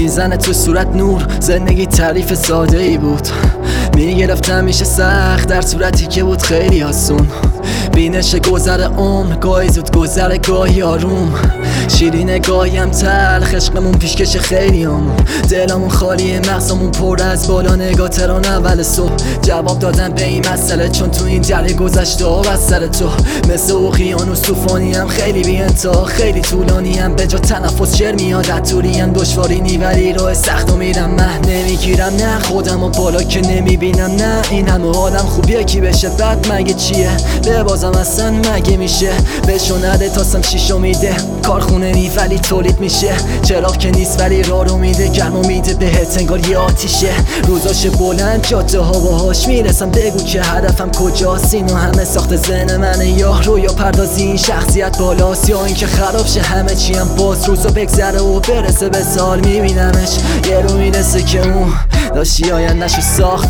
میزنه تو صورت نور. زندگی تعریف ساده ای بود، میگرفتم میشه سخت در صورتی که بود خیلی آسون. بینش گذر عمر، گاهی زود گذر گاهی آروم. شیرین گاهیم تلخ، عشقمون پیشکش خیلی همون. دلمون خالیه، مغزمون پر از بالا نگاه تران اول صبح. جواب دادن به این مسئله چون تو این جره گذشته و از سر تو. مثل اقیانوس طوفانیم، خیلی بی انتها، خیلی طولانیم. به جا تنفس شعر میاد عطوریم، دشوارینی ولی راه سختو میرم. من نمیگیرم نه خودمو بالا که نمیبینم، نه این همه آدم خوبیه کی بشه بعد مگه چیه؟ ببازم اصلا مگه میشه؟ بشو نده تاسم چیشو میده، کارخونه نی ولی تولید میشه. چراغ که نیست ولی راه رو میده، گرمو میده بهت انگار یه آتیشه. روزاش بلند جاده ها باهاش میرسم، بگو که هدفم کجاست؟ اینو همه ساخت ذهن منه یا رویا پردازی این شخصیت بالاست، یا اینکه خراب شه همه چیم باز روزا بگذره و برسه به سال میبینمش. یه رو میرسه که اون داشتی آینده‌شو ساخت.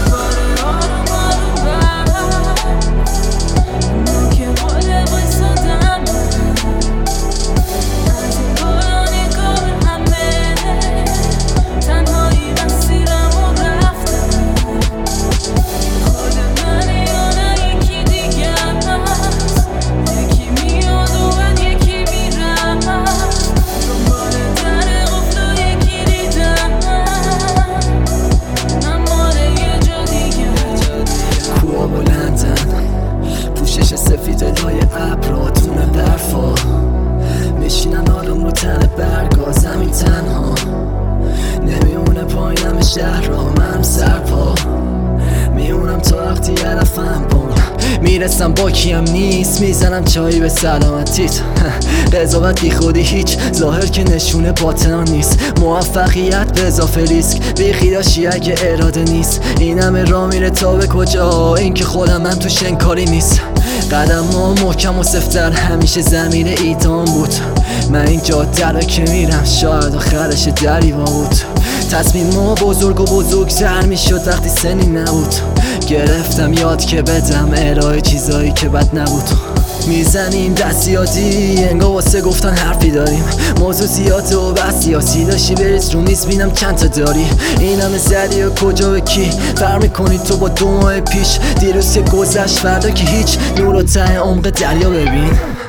سفیدهای ابراتون برفا میشینن آروم رو تن برگا. زمین تنها نمیونه پایینم شهر را، من سرپا میونم تا وقتی عرفم بام میرسم با کیم نیست. میزنم چایی به سلامتیت، قضاوت بی خودی هیچ ظاهر که نشونه باطنان نیست. موفقیت به اضافه ریسک، بیخی داشتی اگه اراده نیست. این همه را میره تا به کجا؟ این که خودم من تو شنکاری نیست. قدم ها محکم و سفتر، همیشه زمین ایدان بود. من این جاده را که میرم شاید آخرش دریوا بود. تصمیم ما بزرگ و بزرگتر میشد وقتی سنی نبود. گرفتم یاد که بدم ارائه چیزایی که بد نبود. میزنیم دستیاتی انگار واسه گفتن حرفی داریم. موضوع زیاده و بس سیاسی، داشتی بریز رو میز بینم چند تا داری. این همه زدی و کجا به کی فرق میکنی تو با 2 ماه پیش؟ دیروز که گذشت فردا که هیچ، نور و ته عمق دریا ببین.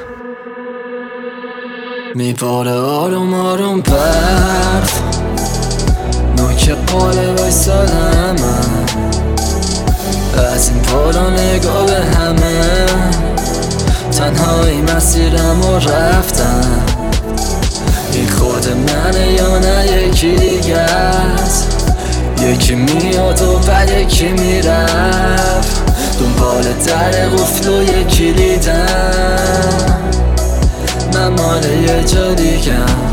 میباره آروم آروم برف، نوک قاله بایستادم من. از این بالا نگاه به همه، تنهایی مسیرم و رفتم. این خود منه یا نه یکی دیگه است؟ یکی میاد و بعد یکی میرفت، دنبال در قفل و یکی دیدم. من مال یه جا دیگم.